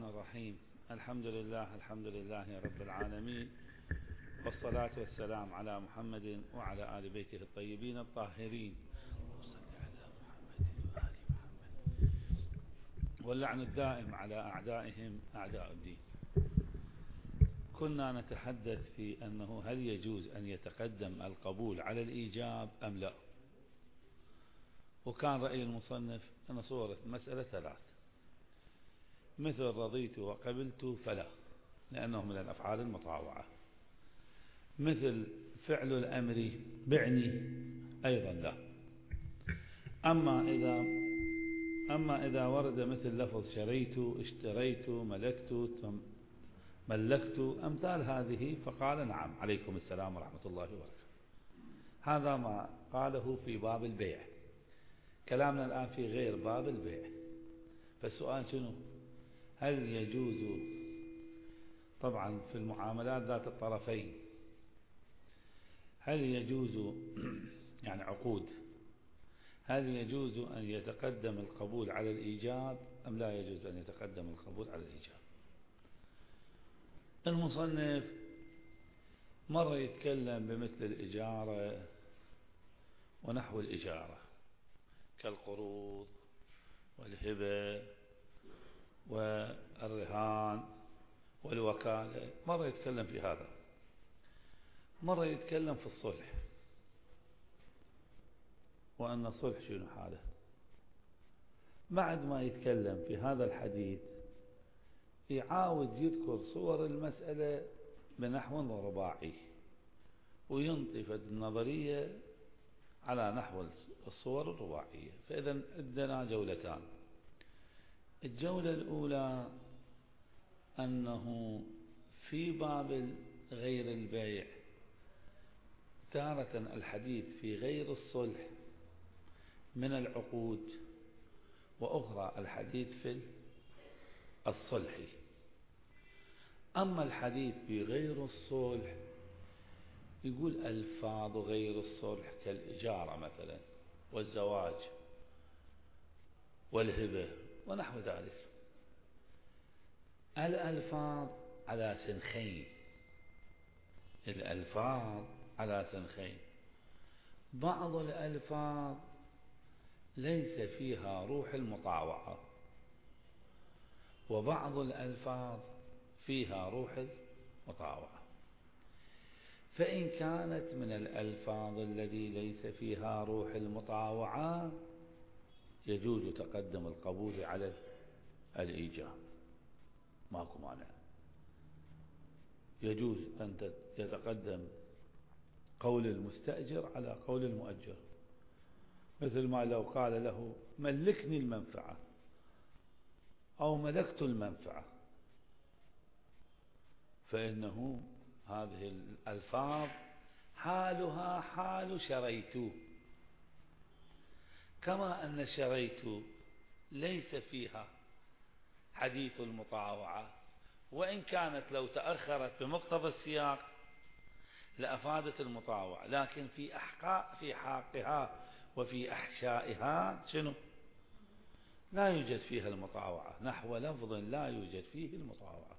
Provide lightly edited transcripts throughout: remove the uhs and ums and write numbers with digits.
الرحيم. الحمد لله رب العالمين، والصلاة والسلام على محمد وعلى آل بيته الطيبين الطاهرين، واللعن الدائم على أعدائهم أعداء الدين. كنا نتحدث في أنه هل يجوز أن يتقدم القبول على الإيجاب أم لا، وكان رأي المصنف أن صورة المسألة ثلاث: مثل رضيت وقبلت فلا، لأنه من الأفعال المطاوعة. مثل فعل الأمر بعني أيضا لا. أما إذا ورد مثل لفظ شريت، اشتريت، ملكت أمثال هذه، فقال نعم عليكم السلام ورحمة الله وبركاته. هذا ما قاله في باب البيع. كلامنا الآن في غير باب البيع. فالسؤال شنو؟ هل يجوز، طبعا في المعاملات ذات الطرفين، هل يجوز يعني عقود، هل يجوز أن يتقدم القبول على الإيجاب أم لا يجوز أن يتقدم القبول على الإيجاب؟ المصنف مرة يتكلم بمثل الإجارة ونحو الإجارة كالقروض والهبة والرهان والوكالة، مرة يتكلم في هذا، مرة يتكلم في الصلح، وأن الصلح شنو حاله. بعد ما يتكلم في هذا الحديث يعاود يذكر صور المسألة بنحو رباعي، وينطف النظرية على نحو الصور الرباعية. فإذا عندنا جولتان. الجولة الأولى أنه في باب غير البيع تارة الحديث في غير الصلح من العقود، وأخرى الحديث في الصلح. أما الحديث في غير الصلح يقول ألفاظ غير الصلح كالإجارة مثلا والزواج والهبة ونحو ذلك. الألفاظ على سنخين، الألفاظ على سنخين. بعض الألفاظ ليس فيها روح المطاوعة، وبعض الألفاظ فيها روح المطاوعة. فإن كانت من الألفاظ الذي ليس فيها روح المطاوعة يجوز تقدم القبول على الإيجاب، ماكو مانع. يجوز أن يتقدم قول المستأجر على قول المؤجر، مثل ما لو قال له ملكني المنفعة أو ملكت المنفعة، فإنه هذه الألفاظ حالها حال شريت، كما أن شريت ليس فيها حديث المطاوعة، وإن كانت لو تأخرت بمقتضى السياق لأفادت المطاوعة، لكن في حقها وفي أحشائها شنو؟ لا يوجد فيها المطاوعة، نحو لفظ لا يوجد فيه المطاوعة.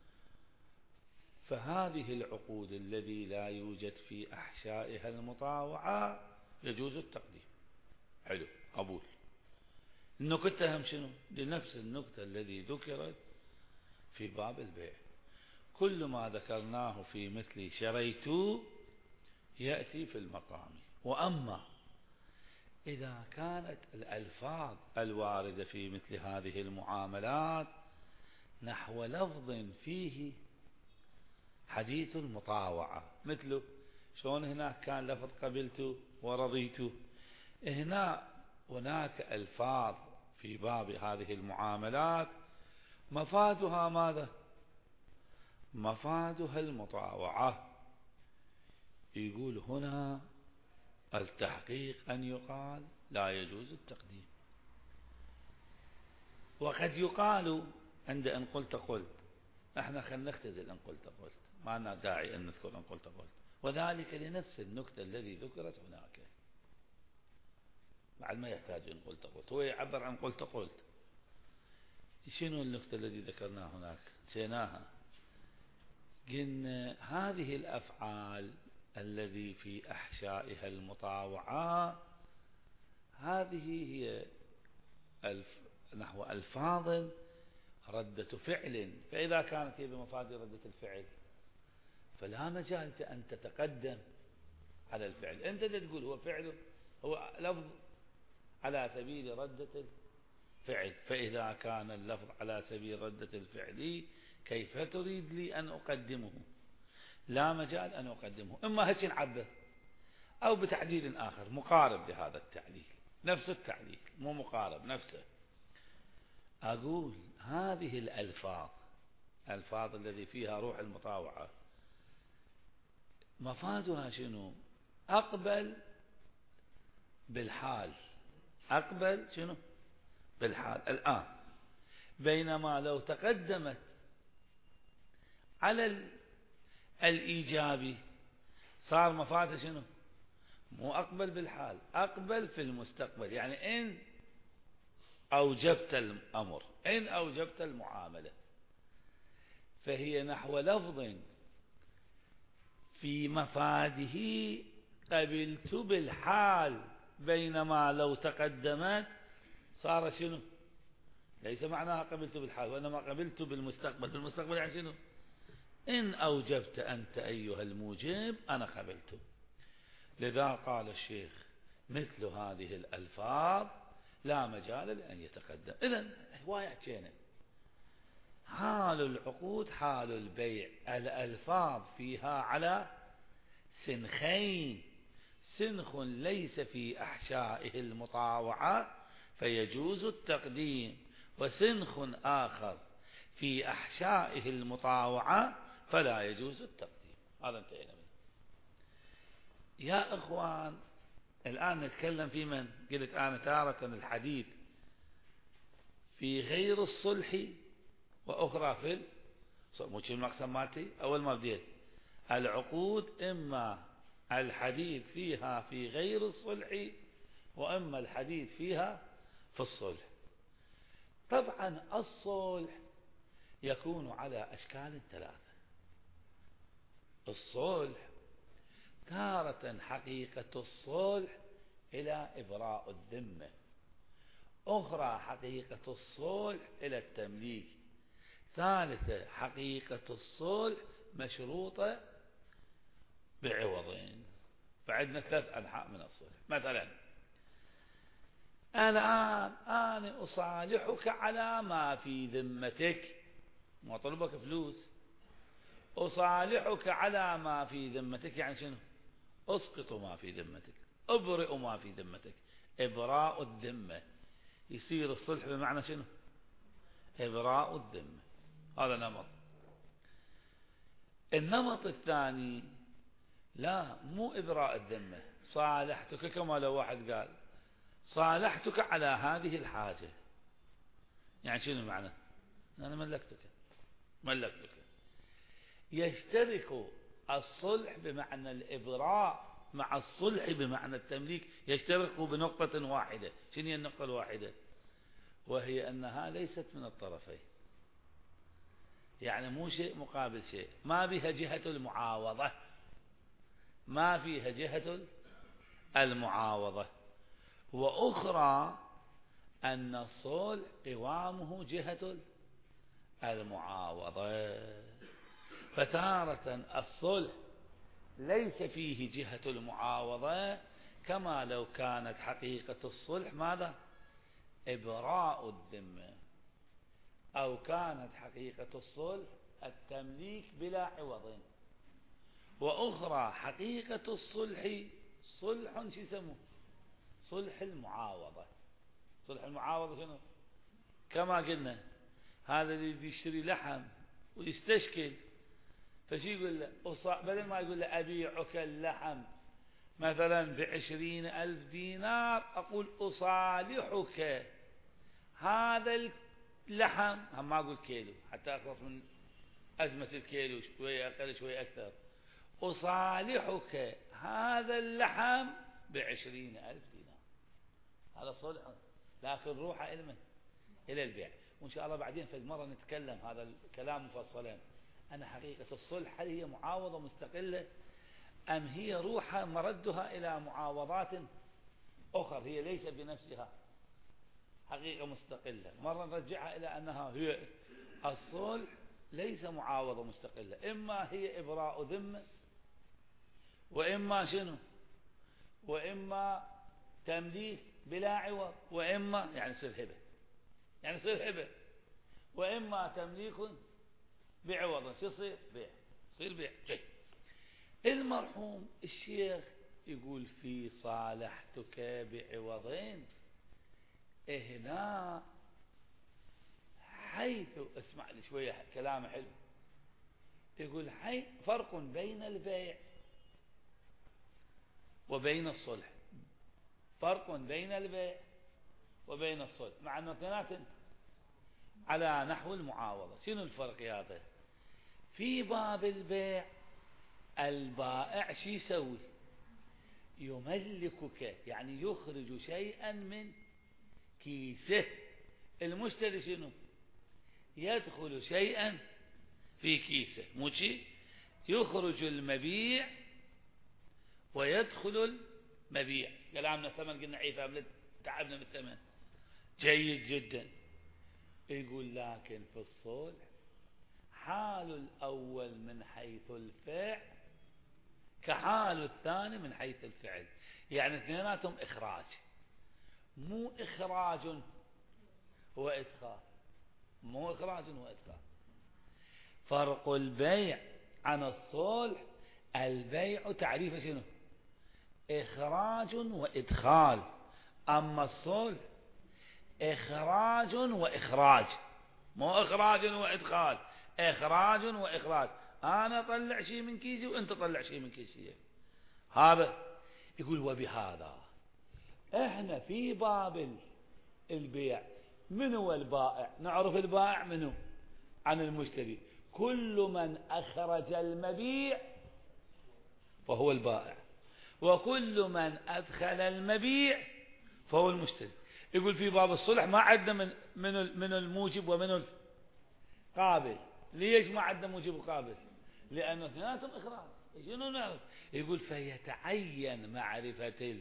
فهذه العقود الذي لا يوجد في أحشائها المطاوعة يجوز التقديم. حلو، قبول. النكتة هم شنو؟ لنفس النكتة الذي ذكرت في باب البيع. كل ما ذكرناه في مثل شريت يأتي في المقام. وأما إذا كانت الألفاظ الواردة في مثل هذه المعاملات نحو لفظ فيه حديث المطاوعة، مثله شلون هناك كان لفظ قبلت ورضيت، هناك ألفاظ في باب هذه المعاملات مفادها ماذا؟ مفادها المطاوعة. يقول هنا التحقيق أن يقال لا يجوز التقديم. وقد يقال عند أن قلت احنا خلينا نختزل أن قلت، ما لنا داعي أن نذكر أن قلت، وذلك لنفس النكتة الذي ذكرت هناك، بعد ما يحتاج أن قلت، هو يعبر عن قلت. شنو النقطة التي ذكرناها هناك نسيناها؟ قلنا هذه الأفعال الذي في أحشائها المطاوعة هذه هي نحو ألفاظ ردة فعل، فإذا كانت هي بمفاد ردة الفعل فلا مجال أن تتقدم على الفعل. أنت تقول هو فعل، هو لفظ على سبيل ردة الفعل، فإذا كان اللفظ على سبيل ردة الفعل كيف تريد لي أن أقدمه؟ لا مجال أن أقدمه، إما هيك نعبر أو بتعديل آخر مقارب لهذا التعديل، نفس التعديل مو مقارب نفسه. أقول هذه الألفاظ الذي فيها روح المطاوعة مفادها شنو؟ أقبل بالحال، أقبل شنو؟ بالحال الآن. بينما لو تقدمت على الإيجابي صار مفادها شنو؟ مو أقبل بالحال، أقبل في المستقبل. يعني إن أوجبت الأمر، إن أوجبت المعاملة، فهي نحو لفظ في مفاده قبلت بالحال، بينما لو تقدمت صار شنو؟ ليس معناها قبلت بالحال، وإنما قبلت بالمستقبل. بالمستقبل يعني شنو؟ إن أوجبت أنت أيها الموجب أنا قبلت. لذا قال الشيخ مثل هذه الألفاظ لا مجال لأن يتقدم. إذن هواية حكينا. حال العقود حال البيع الألفاظ فيها على سنخين، سنخ ليس في أحشائه المطاوعة فيجوز التقديم، وسنخ آخر في أحشائه المطاوعة فلا يجوز التقديم. هذا انتهينا منه. يا إخوان الآن نتكلم في من؟ قلت أنا تارة الحديث في غير الصلح وأخرى في مو شو المقسم مالتي؟ أول ما بديت العقود إما الحديث فيها في غير الصلح وإما الحديث فيها في الصلح. طبعا الصلح يكون على أشكال ثلاثة. الصلح تارة حقيقة الصلح إلى إبراء الذمة، أخرى حقيقة الصلح إلى التمليك، ثالثة حقيقة الصلح مشروطة بعوضين. فعندنا ثلاث أنحاء من الصلح. مثلا الآن أنا أصالحك على ما في ذمتك، ما طلبك فلوس، أصالحك على ما في ذمتك يعني شنو؟ أسقط ما في ذمتك، أبرئ ما في ذمتك، إبراء الذمة. يصير الصلح بمعنى شنو؟ إبراء الذمة. هذا نمط. النمط الثاني لا، مو إبراء الذمة، صالحتك كما لو واحد قال صالحتك على هذه الحاجة، يعني شنو معنى؟ أنا ملكتك. يشترك الصلح بمعنى الإبراء مع الصلح بمعنى التمليك، يشترك بنقطة واحدة. شنو هي النقطة الواحدة؟ وهي أنها ليست من الطرفين، يعني مو شيء مقابل شيء، ما بها جهة المعاوضة، ما فيها جهة المعاوضة. وأخرى أن الصلح قوامه جهة المعاوضة. فتارة الصلح ليس فيه جهة المعاوضة، كما لو كانت حقيقة الصلح ماذا؟ إبراء الذمة، أو كانت حقيقة الصلح التمليك بلا عوض. وأخرى حقيقة الصلح صلح شو يسموه؟ صلح المعاوضة. صلح المعاوضة شنو؟ كما قلنا هذا اللي يشتري لحم ويستشكل، فشي يقول له بدل ما يقول له أبيعك اللحم مثلا ب20,000 دينار، أقول أصالحك هذا اللحم، هم ما أقول كيلو حتى أخلص من أزمة الكيلو، شوية أقل شوية أكثر، أصالحك هذا اللحم ب20,000 دينار. هذا صلح، لكن روح إلى البيع. وإن شاء الله بعدين في المرة نتكلم هذا الكلام مفصلا، أن حقيقة الصلح هل هي معاوضة مستقلة أم هي روحها مردها إلى معاوضات أخرى هي ليس بنفسها حقيقة مستقلة. مرة نرجعها إلى أنها هي الصلح ليس معاوضة مستقلة، إما هي إبراء ذمة، وإما شنو، وإما تمليك بلا عوض، وإما يعني يصير هبة، يعني يصير هبة، وإما تمليك بعوض، شو يصير؟ بيع، يصير بيع. جيد. المرحوم الشيخ يقول في صالحتك بعوضين، هنا حيث اسمع لي شوية كلام حلو، يقول فرق بين البيع وبين الصلح، فرق بين البيع وبين الصلح، مع أنه اثنين على نحو المعاوضة. شنو الفرق هذا؟ في باب البيع البائع شو يسوي؟ يملكك، يعني يخرج شيئا من كيسه. المشتري شنو؟ يدخل شيئا في كيسه، مو شيء، يخرج المبيع ويدخل المبيع. كلامنا ثمن قلنا عيفة تعبنا بالثمن. جيد جدا. يقول لكن في الصلح حال الأول من حيث الفعل كحال الثاني من حيث الفعل، يعني اثنيناتهم إخراج، مو إخراج وإدخال، مو إخراج وإدخال. فرق البيع عن الصلح، البيع تعريفه شنو؟ إخراج وإدخال، أما الصلح إخراج وإخراج، مو إخراج وإدخال، إخراج وإخراج. أنا أطلع شيء من كيسي وأنت طلع شيء من كيسي. هذا يقول وبهذا إحنا في باب البيع من هو البائع؟ نعرف البائع منه عن المشتري، كل من أخرج المبيع فهو البائع، وكل من أدخل المبيع فهو المشتري. يقول في باب الصلح ما عندنا من الموجب ومن القابل. ليش ما عندنا موجب وقابل؟ لأنه اثنيناتهم إخراج. شنو نعرف؟ يقول فيتعين معرفة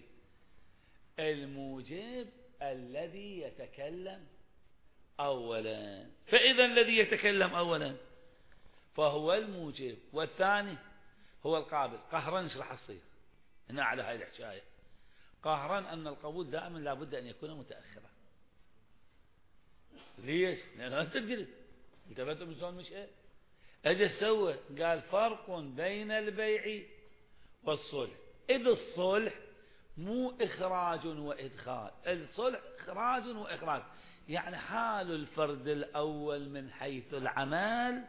الموجب الذي يتكلم أولا. فإذا الذي يتكلم أولا فهو الموجب، والثاني هو القابل. قهرا ايش راح تصير هنا على هذه الحكاية؟ قهرا أن القبول دائما لابد أن يكون متأخرا. ليش؟ لأنه أنت قلت التفتوا بشلون مش إيه؟ أجي سوى قال فرق بين البيع والصلح، إذ الصلح مو إخراج وإدخال، الصلح إخراج وإخراج، يعني حال الفرد الأول من حيث العمل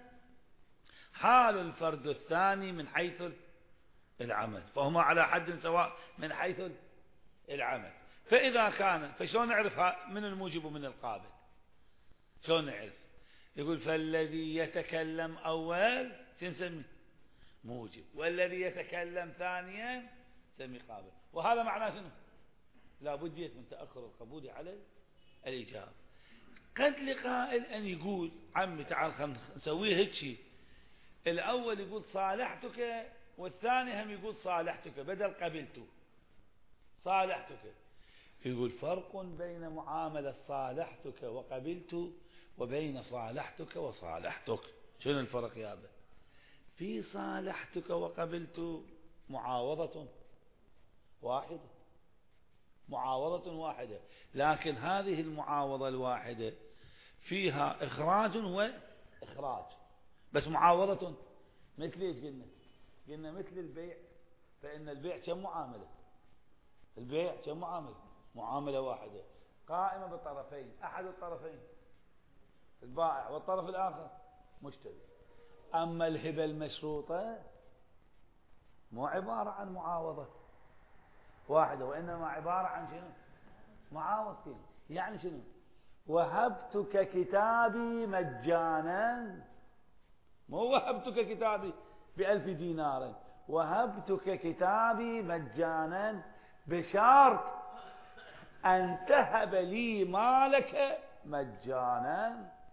حال الفرد الثاني من حيث العمل، فهما على حد سواء من حيث العمل. فإذا كان فشلون نعرف من الموجب ومن القابل؟ شلون نعرف؟ يقول فالذي يتكلم أول نسميه موجب، والذي يتكلم ثانيا نسميه قابل. وهذا معناه شنو؟ لا بد من تأخر القبول على الإجابة. قد لقائل أن يقول عمي تعال خلينا نسويه هيك شيء، الأول يقول صالحتك والثاني هم يقول صالحتك بدل قبلته صالحتك. يقول فرق بين معاملة صالحتك وقبلت وبين صالحتك وصالحتك. شنو الفرق هذا؟ في صالحتك وقبلت معاوضة واحدة، معاوضة واحدة، لكن هذه المعاوضة الواحدة فيها إخراج وإخراج، بس معاوضة مثل ايش قلنا؟ قلنا مثل البيع، فإن البيع كم معاملة؟ البيع كم معاملة؟ معاملة واحدة قائمة بالطرفين، أحد الطرفين البائع والطرف الآخر مشتري. أما الهبة المشروطة مو عبارة عن معاوضة واحدة، وإنما عبارة عن شنو؟ معاوضتين. يعني شنو؟ وهبتك كتابي مجانا، مو وهبتك كتابي ب1000 دينار، وهبتك كتابي مجانا بشرط أن تهب لي مالك مجانا.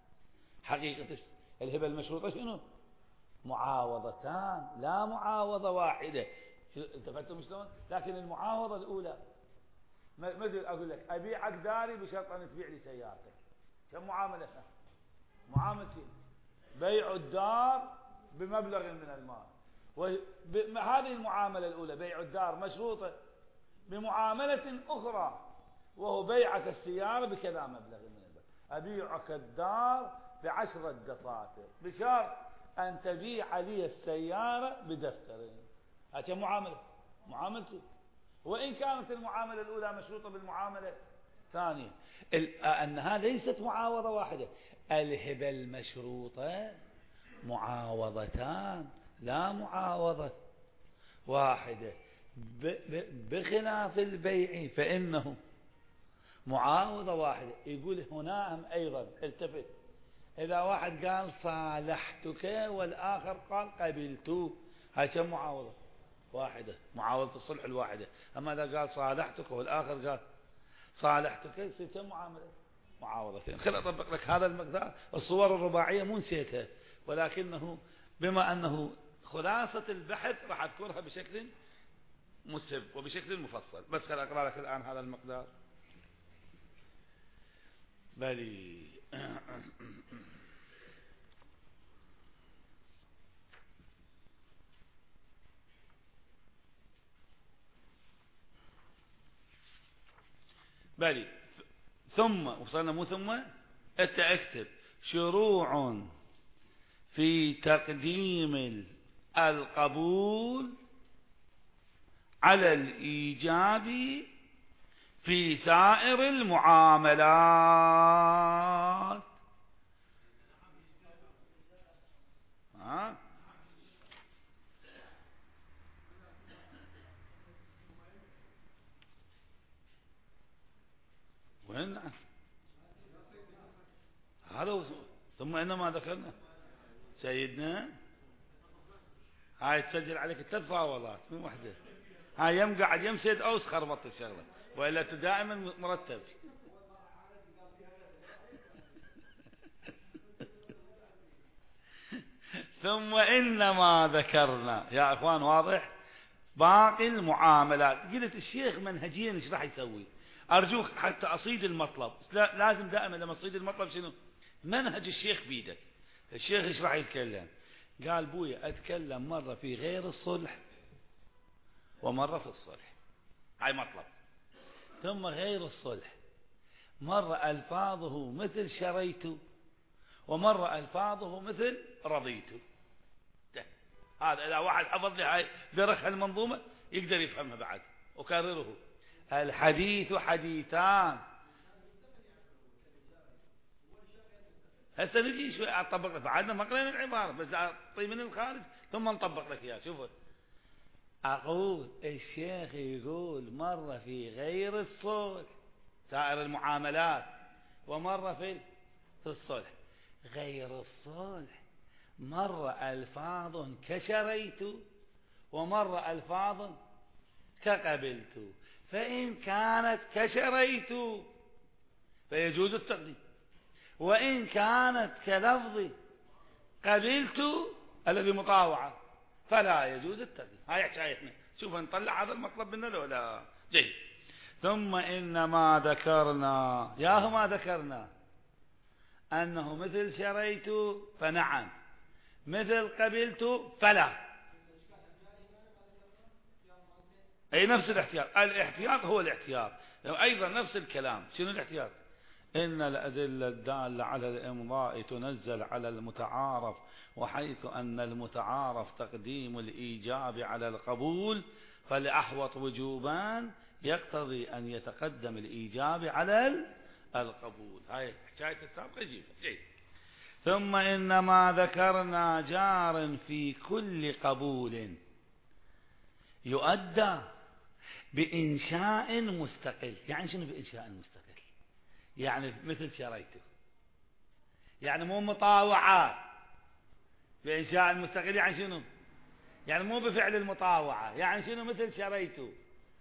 حقيقة الهبة المشروطة شنو؟ معاوضتان لا معاوضة واحدة. التفتم شلون؟ لكن المعاوضة الأولى مثل أقول لك أبيعك داري بشرط أن تبيع لي سيارتك. كم معاملة؟ معاملتين: بيع الدار بمبلغ من المال، وهذه المعاملة الأولى بيع الدار مشروطة بمعاملة أخرى، وهو بيعك السيارة بكذا مبلغ من المال. أبيعك الدار ب10 دفاتر بشرط أن تبيع لي السيارة بدفتر. هذه معاملة، معاملتين. وإن كانت المعاملة الأولى مشروطة بالمعاملة الثانية، أنها ليست معاوضة واحدة. الهبة المشروطة معاوضتان لا معاوضة واحدة، بخلاف البيع فإنه معاوضة واحدة. يقول هنا هم أيضا التفت، إذا واحد قال صالحتك والآخر قال قبلت، هاي كم معاوضة؟ واحدة، معاوضة الصلح الواحدة. أما إذا قال صالحتك والآخر قال صالحتك يصير كم معاملة؟ معاوضتين. خل أطبق لك هذا المقدار. الصور الرباعية مو نسيتها، ولكنه بما أنه خلاصة البحث راح أذكرها بشكل مسهب وبشكل مفصل. بس خل أقرأ لك الآن هذا المقدار. بلي بلي ثم وصلنا مو ثم أنت اكتب شروع في تقديم القبول على الإيجاب في سائر المعاملات. وين هذا؟ ثم إنما ذكرنا سيدنا. هاي تسجل عليك 3 فاولات مو واحدة. هاي يم قاعد يم سيد أوس خربط الشغلة، وإلا دائما مرتب. ثم إنما ذكرنا يا أخوان واضح باقي المعاملات. قلت الشيخ منهجيا ايش راح يسوي؟ أرجوك حتى أصيد المطلب، لازم دائما لما تصيد المطلب شنو؟ منهج الشيخ بيدك. الشيخ ايش راح يتكلم؟ قال بويا أتكلم مرة في غير الصلح ومرة في الصلح، هاي مطلب. ثم غير الصلح مرة ألفاظه مثل شريت، ومرة ألفاظه مثل رضيت. هذا إذا واحد حفظ لي هاي درخ المنظومة يقدر يفهمها بعد. أكرره: الحديث حديثان. هسه نجي شوي أطبق لك، بعدنا ما قرينا العبارة بس أعطي من الخارج ثم نطبق لك إياه. شوفوا، أقول الشيخ يقول مرة في غير الصلح سائر المعاملات، ومرة في الصلح. غير الصلح مرة ألفاظ كشريت، ومرة ألفاظ كقبلت. فإن كانت كشريت فيجوز التقديم، وإن كانت كلفظ قبلت الذي مطاوعة فلا يجوز التقديم. هاي حكايتنا. شوف نطلع هذا المطلب منه لو لا. جيد. ثم إنما ذكرنا ما ذكرنا أنه مثل شريت فنعم، مثل قبلت فلا. أي نفس الاحتياط. الاحتياط هو الاحتياط أيضا نفس الكلام. شنو الاحتياط؟ إن الأدلة الدالة على الإمضاء تنزل على المتعارف، وحيث أن المتعارف تقديم الإيجاب على القبول فالأحوط وجوبان يقتضي أن يتقدم الإيجاب على القبول. هاي حكاية السابقة. جيد. ثم إنما ذكرنا جار في كل قبول يؤدى بإنشاء مستقل. يعني شنو بإنشاء مستقل؟ يعني مثل شريته، يعني مو مطاوعة. بإنشاء المستقل يعني شنو؟ يعني مو بفعل المطاوعة. يعني شنو؟ مثل شريته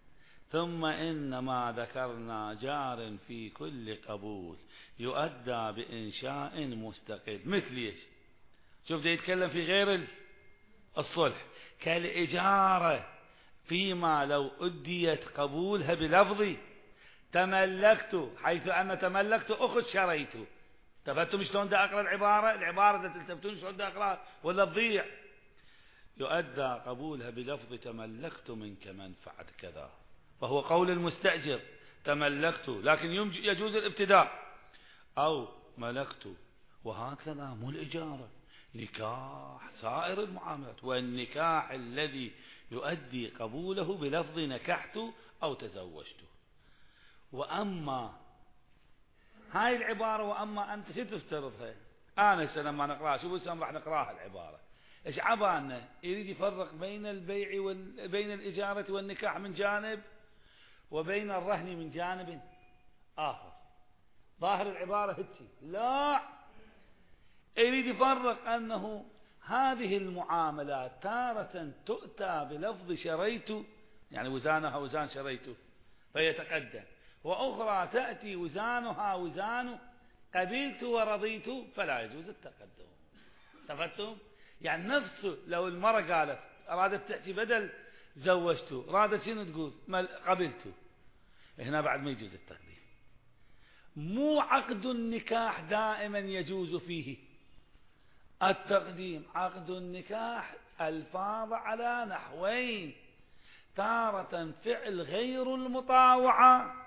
ثم إن ما ذكرنا جار في كل قبول يؤدى بإنشاء مستقل. مثل ايش؟ شوف ده يتكلم في غير الصلح، كالإجارة فيما لو أديت قبولها بلفظي تملكت، حيث أنا تملكت أخذ شريت. تفتم شلون دا أقرأ العبارة دا تلتفتون شلون دا أقرأ ولا تضيع. يؤدى قبولها بلفظ تملكت منك منفعة كذا، فهو قول المستأجر تملكت، لكن يجوز الابتداء أو ملكت. وهكذا مو الإجارة، نكاح سائر المعاملات، والنكاح الذي يؤدي قبوله بلفظ نكحت أو تزوجت. وأما هاي العبارة وأما أنت شو تفترضها؟ أنا لما نقرأها شو بس راح نقرأها العبارة إيش عبانا؟ يريد يفرق بين البيع بين الإجارة والنكاح من جانب، وبين الرهن من جانب آخر. ظاهر العبارة هيك، لا، يريد يفرق أنه هذه المعاملات تارة تؤتى بلفظ شريت، يعني وزانها وزان شريت فيتقدم، وأخرى تأتي وزانها وزان قبلت ورضيت فلا يجوز التقدم. تفتم؟ يعني نفسه لو المرأة قالت أرادت تأتي بدل زوجته، أرادت شنو تقول؟ قبلته، هنا بعد ما يجوز التقديم. مو عقد النكاح دائما يجوز فيه التقديم. عقد النكاح الفاظ على نحوين: تارة فعل غير المطاوعة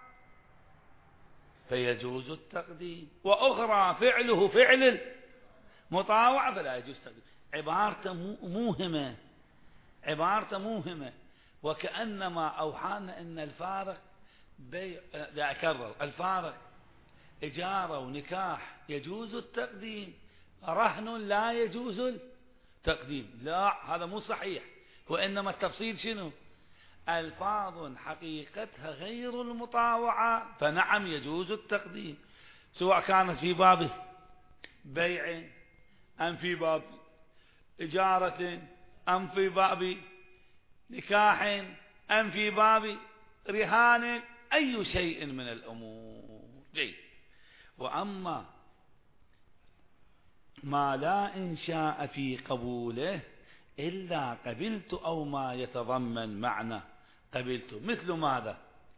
فيجوز التقديم، وأخرى فعله فعل المطاوعة فلا يجوز التقديم. عبارة موهمة، وكأنما أوحانا أن الفارق لا أكرر، الفارق إجارة ونكاح يجوز التقديم، رهن لا يجوز التقديم. لا، هذا مو صحيح، وإنما التفصيل شنو؟ ألفاظ حقيقتها غير المطاوعة فنعم يجوز التقديم، سواء كانت في باب بيع أم في باب إجارة أم في باب نكاح أم في باب رهان، أي شيء من الأمور. جيد. وأما ما لا إنشاء في قبوله إلا قبلت أو ما يتضمن معنى قبلت، مثل ماذا؟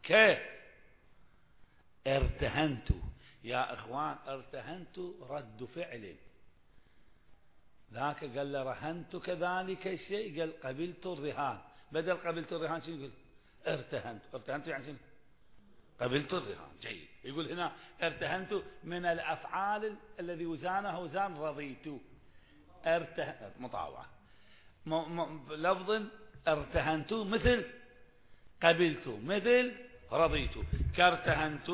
ارتهنت. يا إخوان، ارتهنت رد فعل، ذاك قال له رهنت كذلك الشيء، قال قبلت الرهان، بدل قبلت الرهان شنو يقول؟ ارتهنت يعني شنو؟ قبلت الرهان. جيد. يقول هنا ارتهنت من الأفعال الذي وزانها وزان رضيت، مطاوعة. لفظ ارتهنت مثل قبلت مثل رضيت، كارتهنت.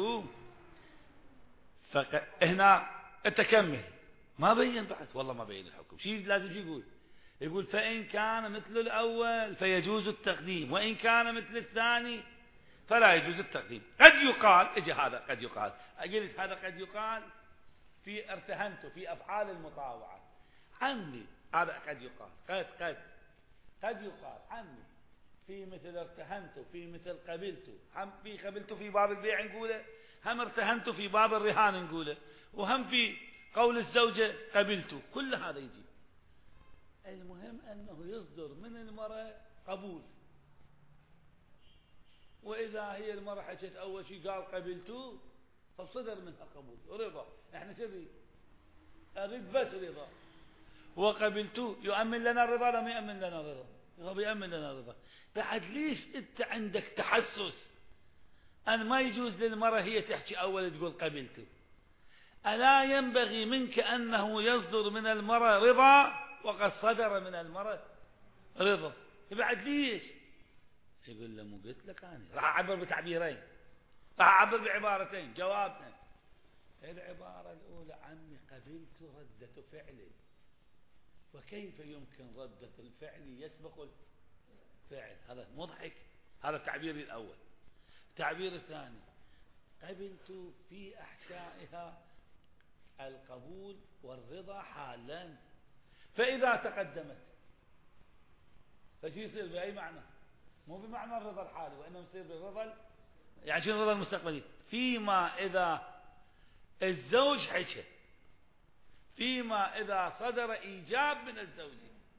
هنا التكمل ما بين بعد، والله ما بين الحكم. شيء لازم يقول فإن كان مثل الأول فيجوز التقديم، وإن كان مثل الثاني فلا يجوز التقديم. قد يقال، اجي هذا قد يقال، أجلس هذا قد يقال في ارتهنت في أفعال المطاوعة عمي، هذا قد يقال، قد يقال عمي في مثل ارتهنت، في مثل قبلت، هم في قبلت في باب البيع نقوله، هم ارتهنت في باب الرهان نقوله، وهم في قول الزوجة قبلت، كل هذا يجي. المهم أنه يصدر من المرأة قبول، وإذا هي المرأة حكت أول شيء قال قبلت فصدر منها قبول رضا. احنا شبي أريد بس رضا، وقبلت يؤمن لنا الرضا لم يؤمن لنا الرضا؟ هو بيأمن لنا الرضا. بعد ليش انت عندك تحسس أن ما يجوز للمرأة هي تحكي أول تقول قبلت؟ ألا ينبغي منك أنه يصدر من المرأة رضا وقد صدر من المرأة رضا؟ بعد ليش؟ يقول له مو قلت لك أنا راح أعبر بتعبيرين، راح أعبر بعبارتين جوابنا. العبارة الأولى عمي قبلت ردة فعل، وكيف يمكن ردة الفعل يسبق الفعل؟ هذا مضحك. هذا التعبير الأول. التعبير الثاني قبلت في أحشائها القبول والرضا حالا، فإذا تقدمت فشي يصير بأي معنى؟ مو بمعنى الرضا الحالي، وإنما يصير بالرضا يعني شنو الرضا المستقبلي؟ فيما إذا الزوج حكى، فيما إذا صدر إيجاب من الزوج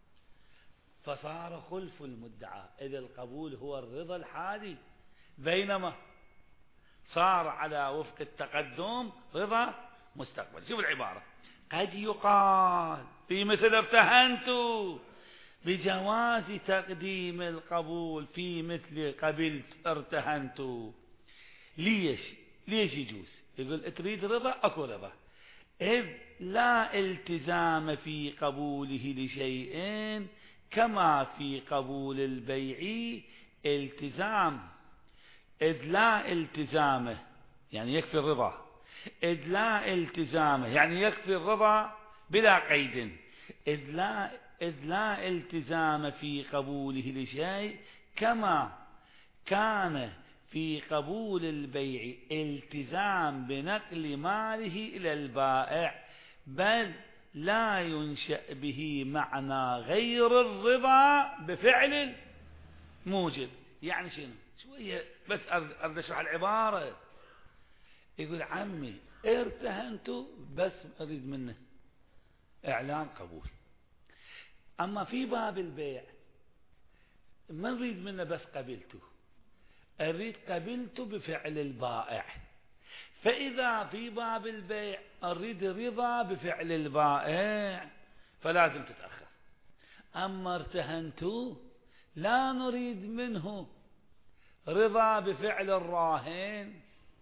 فصار خلف المدعى، إذا القبول هو الرضا الحالي، بينما صار على وفق التقدم رضا مستقبل. شوف العبارة: قد يقال في مثل ارتهنت بجواز تقديم القبول في مثل قبلت ارتهنت. ليش يجوز؟ يقول تريد رضا، اكو رضا، إذ لا التزام في قبوله لشيء كما في قبول البيع التزام، إذ لا التزامه يعني يكفي الرضا، إذ لا التزامه يعني يكفي الرضا بلا قيد، إذ لا التزام في قبوله لشيء كما كان في قبول البيع التزام بنقل ماله إلى البائع، بل لا ينشأ به معنى غير الرضا بفعل الموجب. يعني شنو؟ شوية بس أريد أشرح العبارة. يقول عمي ارتهنت بس أريد منه إعلان قبول، أما في باب البيع ما نريد منه بس قبلته، أريد قبلته بفعل البائع. فإذا في باب البيع أريد رضا بفعل البائع فلازم تتأخر. أما ارتهنت لا نريد منه رضا بفعل الراهن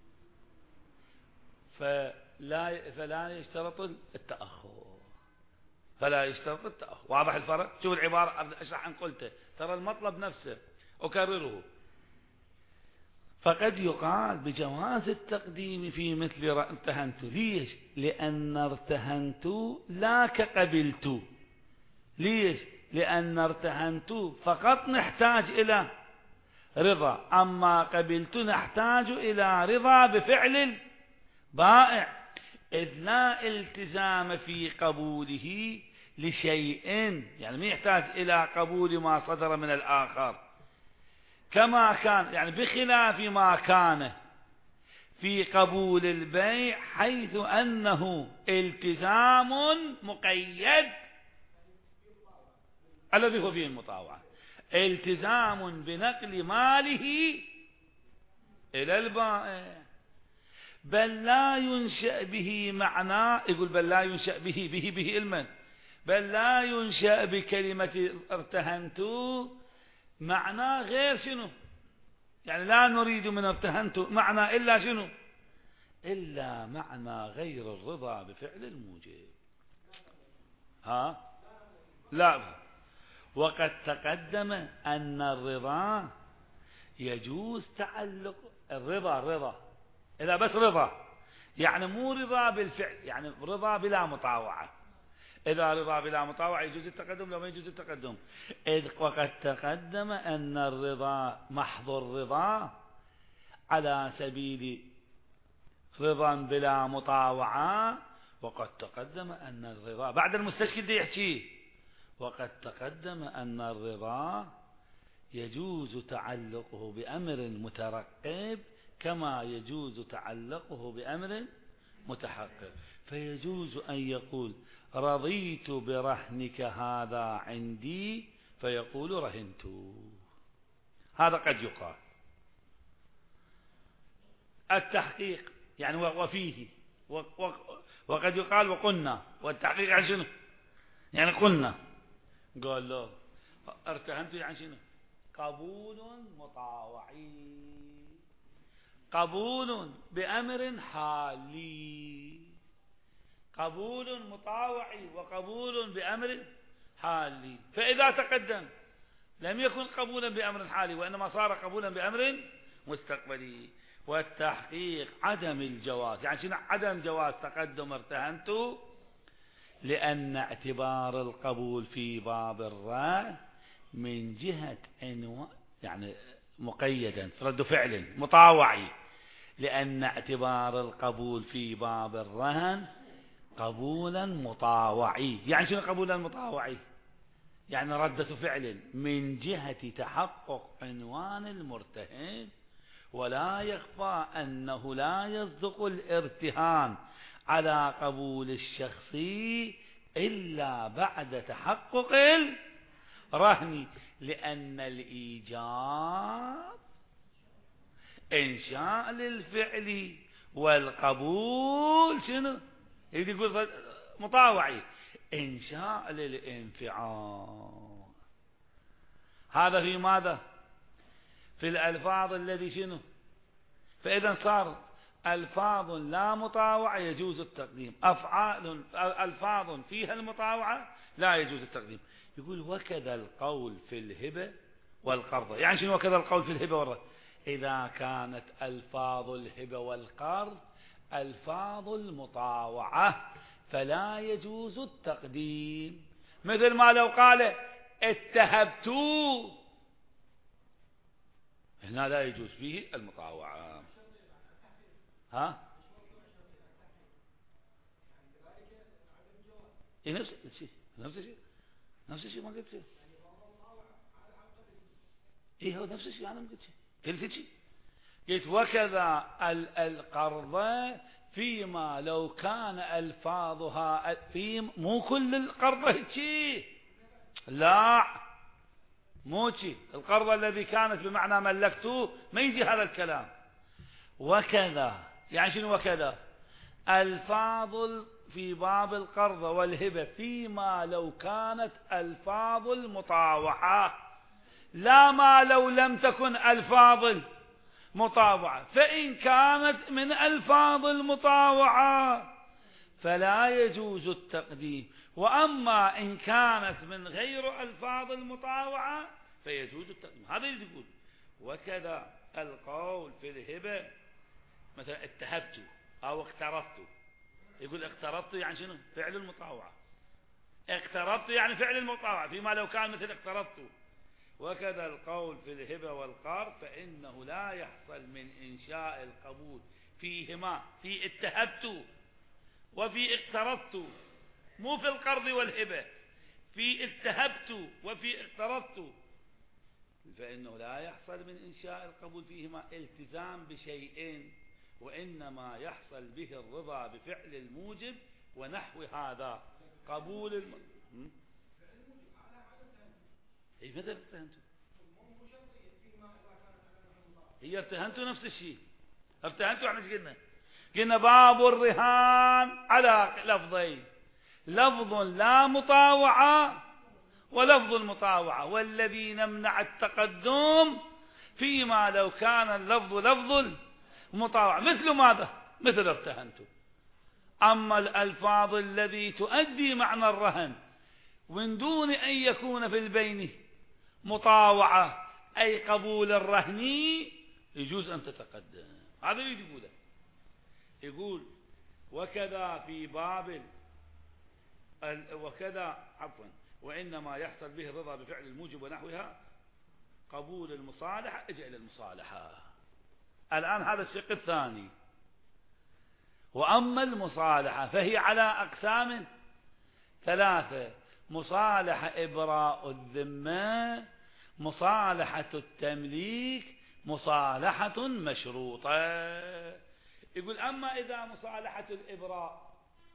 فلا يشترط التأخر، واضح الفرق؟ شوف العبارة أشرح عن قلته، ترى المطلب نفسه أكرره. فقد يقال بجواز التقديم في مثل ارتهنت. ليش؟ لأن ارتهنت لا كقبلت. ليش؟ لأن ارتهنت فقط نحتاج إلى رضا، أما قبلت نحتاج إلى رضا بفعل البائع، إذ لا التزام في قبوله لشيء، يعني ما يحتاج إلى قبول ما صدر من الآخر كما كان، يعني بخلاف ما كان في قبول البيع حيث أنه التزام مقيد الذي هو فيه المطاوعة، التزام بنقل ماله إلى البائع، بل لا ينشأ به معنى. يقول بل لا ينشأ به علما، بل لا ينشأ بكلمة ارتهنت معنى غير شنو؟ يعني لا نريد من ارتهنت معنى إلا شنو؟ إلا معنى غير الرضا بفعل الموجب. لا، وقد تقدم أن الرضا يجوز تعلق الرضا إذا بس رضا، يعني مو رضا بالفعل، يعني رضا بلا مطاوعة. إذا رضا بلا مطاوعة يجوز التقدم لو ما يجوز التقدم. وقد تقدم أن الرضا محض الرضا على سبيل رضا بلا مطاوعة، وقد تقدم أن الرضا بعد المستشكل دي يحكي، وقد تقدم أن الرضا يجوز تعلقه بأمر مترقب كما يجوز تعلقه بأمر متحقق، فيجوز أن يقول رضيت برهنك هذا عندي فيقول رهنت. هذا قد يقال. التحقيق يعني وفيه، وقد يقال وقلنا، والتحقيق يعني شنو؟ يعني قلنا، قال له ارتهنت يعني شنو؟ قبول مطاوعي، قبول بأمر حالي، قبول مطاوعي وقبول بأمر حالي. فإذا تقدم لم يكن قبولا بأمر حالي، وإنما صار قبولا بأمر مستقبلي. والتحقيق عدم الجواز، يعني شنو عدم جواز تقدم ارتهنت؟ لأن اعتبار القبول في باب الرهن من جهة يعني مقيدا رد فعل مطاوعي، لأن اعتبار القبول في باب الرهن قبولا مطاوعي. يعني شنو قبولا مطاوعي؟ يعني ردة فعل من جهة تحقق عنوان المرتهن، ولا يخفى أنه لا يصدق الارتهان على قبول الشخصي إلا بعد تحقق الرهن، لأن الإيجاب إنشاء للفعل والقبول شنو؟ يقول مطاوعي إنشاء للانفعال. هذا في ماذا؟ في الألفاظ الذي شنو؟ فإذا صار ألفاظ لا مطاوعة يجوز التقديم، ألفاظ فيها المطاوعة لا يجوز التقديم. يقول وكذا القول في الهبة والقرض. يعني شنو وكذا القول في الهبة والقرض؟ إذا كانت ألفاظ الهبة والقرض ألفاظ المطاوعة فلا يجوز التقديم، مثل ما لو قال اتهبت، هنا لا يجوز فيه المطاوعة. ها؟ إيه نفس الشيء نفس الشيء ما قلت فيه. إيه هو نفس الشيء أنا ما قلت فيه، قلت شيء، قلت وكذا القرض فيما لو كان ألفاظها في مو كل القرض شيء، لا مو شيء، القرض الذي كانت بمعنى ملكته ما يجي هذا الكلام. وكذا يعني شنو وكذا؟ ألفاظ في باب القرض والهبة فيما لو كانت ألفاظ المطاوعة، لا ما لو لم تكن ألفاظ المطاوعة، فإن كانت من ألفاظ المطاوعة فلا يجوز التقديم، وأما إن كانت من غير ألفاظ المطاوعة فيجوز التقديم. هذا يقول وكذا القول في الهبة، مثلا اتهبت أو اقترضت، يقول اقترضت يعني شنو؟ فعل المطاوعة، اقترضت يعني فعل المطاوعة فيما لو كان مثل اقترضت. وكذا القول في الهبة والقرض فإنه لا يحصل من إنشاء القبول فيهما، في اتهبت وفي اقترضت، مو في القرض والهبة، في اتهبت وفي اقترضت، فإنه لا يحصل من إنشاء القبول فيهما التزام بشيئين، وإنما يحصل به الرضا بفعل الموجب ونحو هذا قبول اي متى ارتهنتوا؟ هي ارتهنتوا نفس الشيء، ارتهنتوا احنا ايش قلنا باب الرهان على لفظين، لفظ لا مطاوعة ولفظ المطاوعة، والذي نمنع التقدم فيما لو كان اللفظ لفظ المطاوعة، مثل ماذا؟ مثل ارتهنتوا. أما الألفاظ الذي تؤدي معنى الرهن من دون أن يكون في البين مطاوعة أي قبول الرهن يجوز أن تتقدم. هذا اللي يقوله، يقول وكذا في باب وكذا عفوا وإنما يحصل به الرضا بفعل الموجب ونحوها قبول المصالحة. اجي إلى المصالحة الآن، هذا الشق الثاني. وأما المصالحة فهي على أقسام ثلاثة: مصالحة إبراء الذمة، مصالحة التمليك، مصالحة مشروطة. يقول أما إذا مصالحة الإبراء،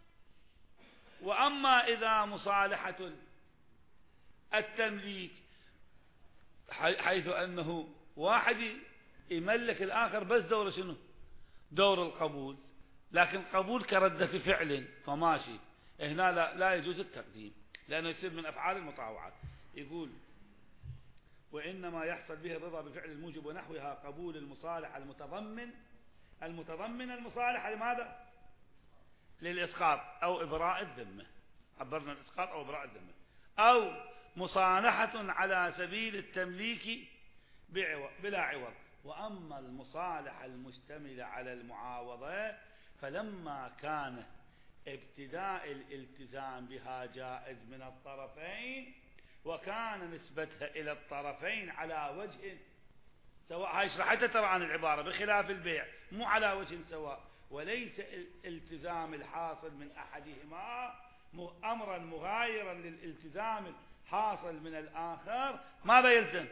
وأما إذا مصالحة التمليك، حيث أنه واحد يملك الآخر بس دور شنو؟ دور القبول، لكن قبول كردة فعل فماشي، هنا لا يجوز التقديم لأنه يصير من أفعال المطاوعات. يقول وإنما يحصل به الرضا بفعل الموجب ونحوها قبول المصالحة المتضمن المصالحة لماذا؟ للإسقاط أو إبراء الذمة، عبرنا الإسقاط أو إبراء الذمة، أو مصالحة على سبيل التمليك بلا عوض. وأما المصالحة المشتملة على المعاوضة فلما كان ابتداء الالتزام بها جائز من الطرفين، وكان نسبتها إلى الطرفين على وجه سواء، هاي شرحتها ترى عن العبارة، بخلاف البيع مو على وجه سواء، وليس الالتزام الحاصل من أحدهما أمرا مغايرا للالتزام الحاصل من الآخر ماذا يلزم؟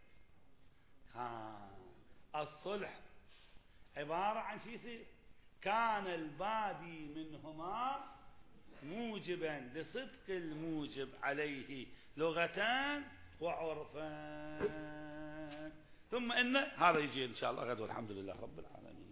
الصلح عبارة عن شيء كان البادي منهما موجبا لصدق الموجب عليه لغة وعرفا، ثم إن هذا يجي إن شاء الله غد، والحمد لله رب العالمين.